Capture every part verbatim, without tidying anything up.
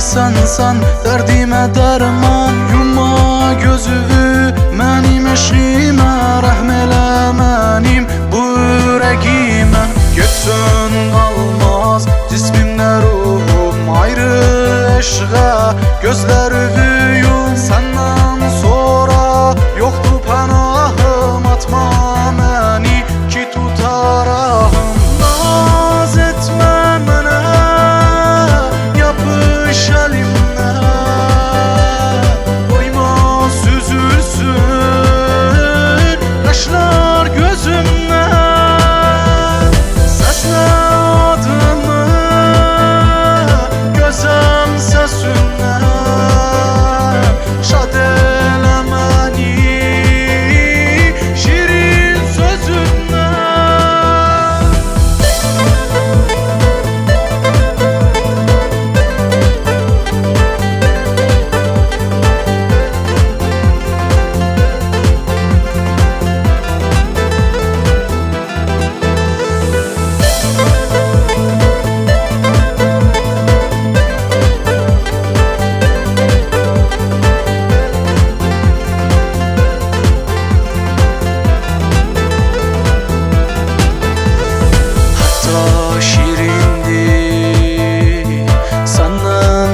sensən, dərdimə dərman. Yumma gözünü mənim eşqimə, rəhm elə mənim bu ürəyimə. Getsən qalmaz cismimlə ruhum, ayrı eşqə gözlərimi yum. Səndən sonra yoxdur pənahım, atma məni ki tutarahım. Naz etmə mənə, yapış əlimlə, qoyma süzülsün yaşlar gözümdən. Səslə adımı, gözəl səsündən, şad elə məni şirin sözündən. Şirindir səndən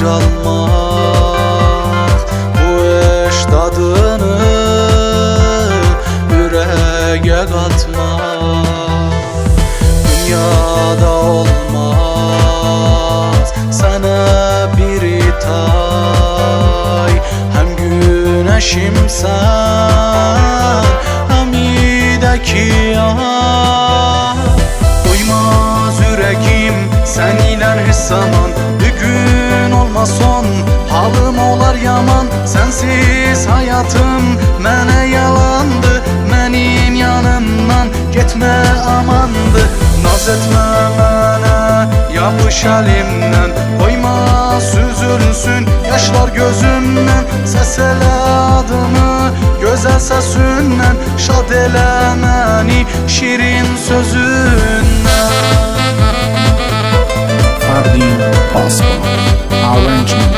qocalmaq, bu eşq dadını ürəyə qatmaq. Dünyada olmaz sənə biri tay, həm günəşimsən, həm idəki ay. Doymaz ürəyim sən ilə heç zaman, bugün olmason halım olar yaman. Sənsiz həyatım mənə yalandı, mənim yanımdan getmə amandı. Naz etmə mənə, yapış əlimdən, qoyma süzülsün yaşlar gözümdən. Səs elə adımı, gözəl səsündən, şad elə məni şirin sözündən. Fardin Passport Arrangement.